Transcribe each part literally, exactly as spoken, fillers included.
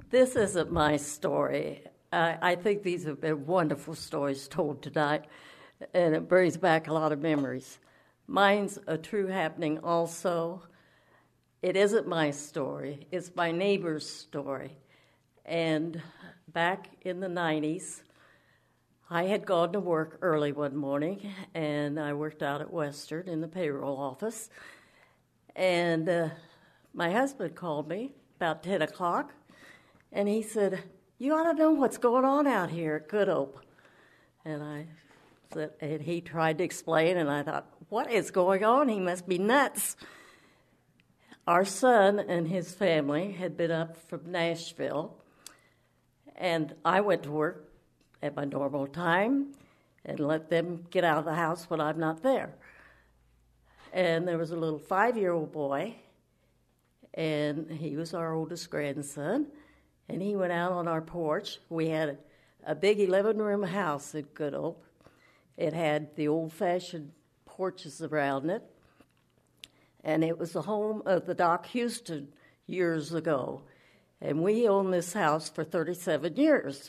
This isn't my story. I, I think these have been wonderful stories told tonight, and it brings back a lot of memories. Mine's a true happening also. It isn't my story. It's my neighbor's story. And back in the nineties, I had gone to work early one morning, and I worked out at Western in the payroll office. And uh, my husband called me about ten o'clock, and he said, "You ought to know what's going on out here at Good Hope." And I said, and he tried to explain, and I thought, what is going on? He must be nuts. Our son and his family had been up from Nashville, and I went to work at my normal time and let them get out of the house when I'm not there. And there was a little five-year-old boy, and he was our oldest grandson, and he went out on our porch. We had a big eleven-room house at Good Hope. It had the old-fashioned porches around it, and it was the home of the Doc Houston years ago. And we owned this house for thirty-seven years.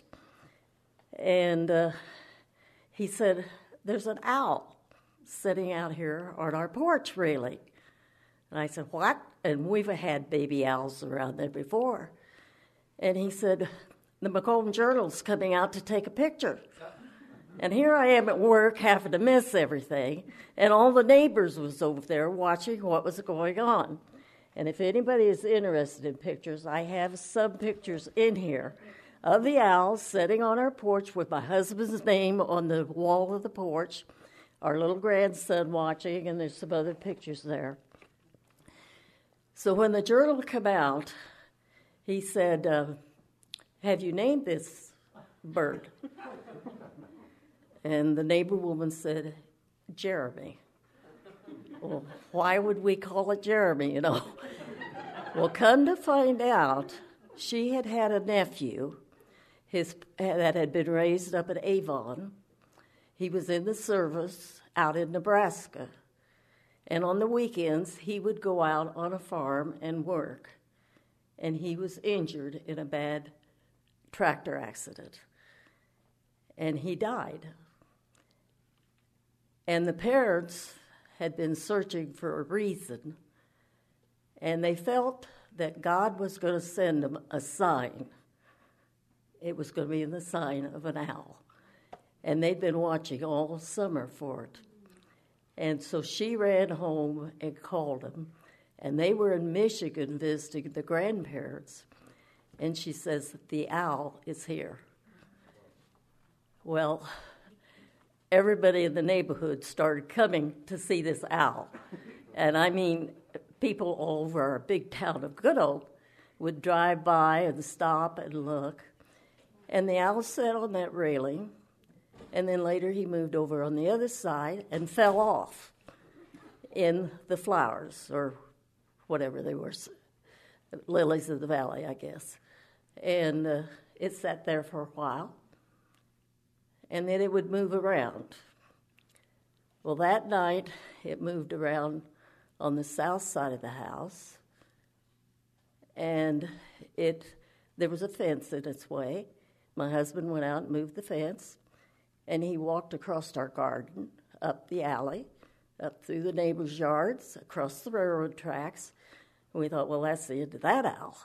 And uh, he said, "There's an owl sitting out here on our porch, really." And I said, "What?" And we've had baby owls around there before. And he said, "The Macomb Journal's coming out to take a picture." And here I am at work having to miss everything, and all the neighbors was over there watching what was going on. And if anybody is interested in pictures, I have some pictures in here of the owl sitting on our porch with my husband's name on the wall of the porch, our little grandson watching, and there's some other pictures there. So when the journal came out, he said, uh, "Have you named this bird?" And the neighbor woman said, "Jeremy." Well, why would we call it Jeremy, you know? Well, come to find out, she had had a nephew his, that had been raised up at Avon. He was in the service out in Nebraska. And on the weekends, he would go out on a farm and work. And he was injured in a bad tractor accident. And he died. And the parents had been searching for a reason, and they felt that God was going to send them a sign. It was going to be in the sign of an owl. And they'd been watching all summer for it. And so she ran home and called them, and they were in Michigan visiting the grandparents. And she says, "The owl is here." Well, everybody in the neighborhood started coming to see this owl. And I mean, people all over our big town of Good Hope would drive by and stop and look. And the owl sat on that railing, and then later he moved over on the other side and fell off in the flowers, or whatever they were, lilies of the valley, I guess. And uh, it sat there for a while. And then it would move around. Well, that night, it moved around on the south side of the house, and it there was a fence in its way. My husband went out and moved the fence, and he walked across our garden, up the alley, up through the neighbors' yards, across the railroad tracks, and we thought, well, that's the end of that owl.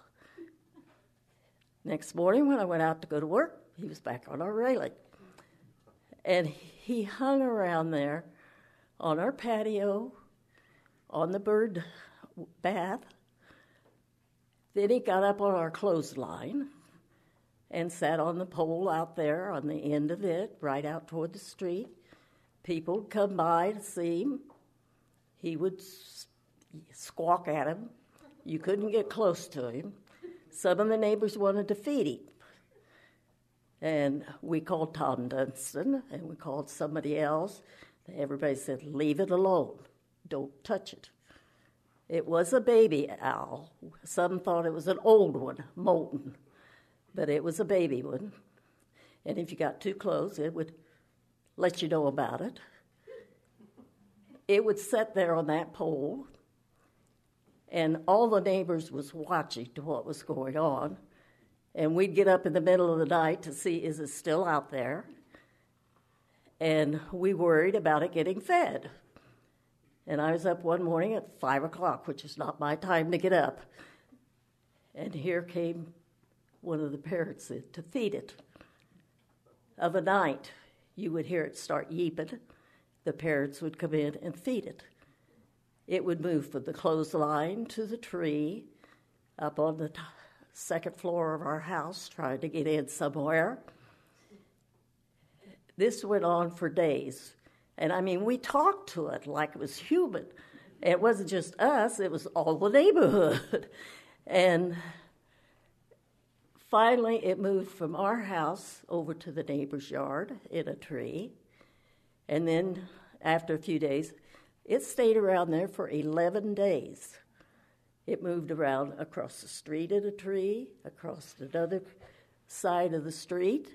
Next morning, when I went out to go to work, he was back on our railing. And he hung around there on our patio, on the bird bath. Then he got up on our clothesline and sat on the pole out there on the end of it, right out toward the street. People would come by to see him. He would squawk at him. You couldn't get close to him. Some of the neighbors wanted to feed him. And we called Tom Dunston, and we called somebody else. Everybody said, "Leave it alone. Don't touch it." It was a baby owl. Some thought it was an old one, molten, but it was a baby one. And if you got too close, it would let you know about it. It would sit there on that pole, and all the neighbors was watching to what was going on. And we'd get up in the middle of the night to see, is it still out there? And we worried about it getting fed. And I was up one morning at five o'clock, which is not my time to get up. And here came one of the parrots to feed it. Of a night, you would hear it start yeeping. The parrots would come in and feed it. It would move from the clothesline to the tree, up on the t- second floor of our house, trying to get in somewhere. This went on for days. And, I mean, we talked to it like it was human. It wasn't just us, it was all the neighborhood. And finally, it moved from our house over to the neighbor's yard in a tree. And then, after a few days, it stayed around there for eleven days. It moved around across the street in a tree, across another side of the street.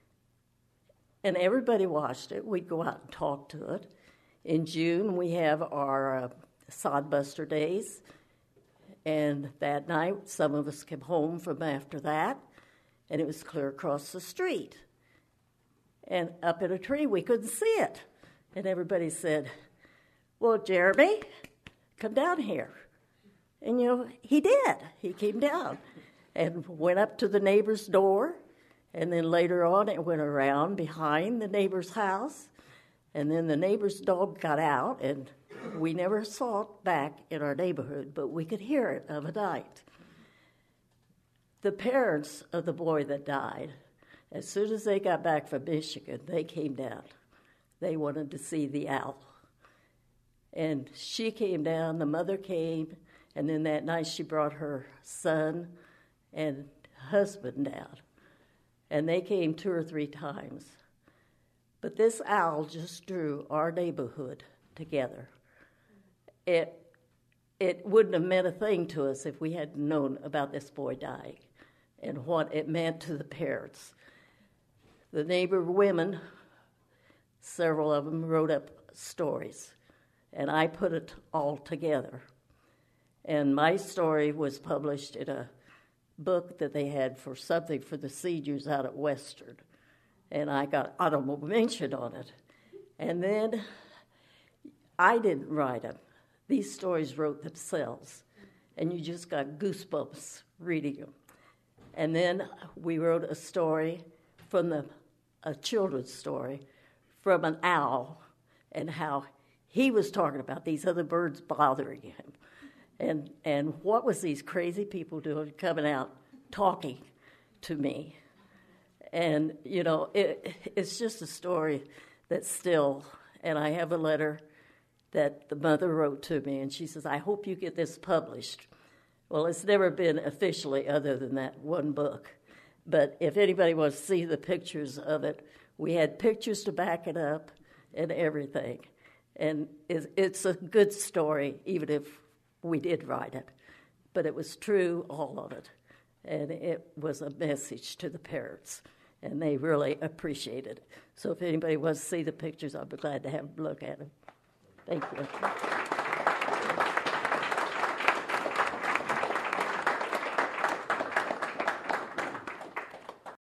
And everybody watched it. We'd go out and talk to it. In June, we have our uh, sodbuster days. And that night, some of us came home from after that, and it was clear across the street. And up in a tree, we couldn't see it. And everybody said, well, Jeremy, come down here. And, you know, he did. He came down and went up to the neighbor's door. And then later on, it went around behind the neighbor's house. And then the neighbor's dog got out, and we never saw it back in our neighborhood, but we could hear it of a night. The parents of the boy that died, as soon as they got back from Michigan, they came down. They wanted to see the owl. And she came down, the mother came, and then that night she brought her son and husband down. And they came two or three times. But this owl just drew our neighborhood together. It, it wouldn't have meant a thing to us if we hadn't known about this boy dying and what it meant to the parents. The neighbor women, several of them wrote up stories, and I put it all together. And my story was published in a book that they had for something for the seniors out at Western, and I got honorable mention on it. And then I didn't write them. These stories wrote themselves, and you just got goosebumps reading them. And then we wrote a story from the a children's story from an owl and how he was talking about these other birds bothering him. And and what was these crazy people doing coming out talking to me? And, you know, it, it's just a story that's still, and I have a letter that the mother wrote to me, and she says, I hope you get this published. Well, it's never been officially other than that one book. But if anybody wants to see the pictures of it, we had pictures to back it up and everything. And it's a good story, even if we did write it. But it was true, all of it. And it was a message to the parents. And they really appreciated it. So if anybody wants to see the pictures, I'll be glad to have a look at them. Thank you.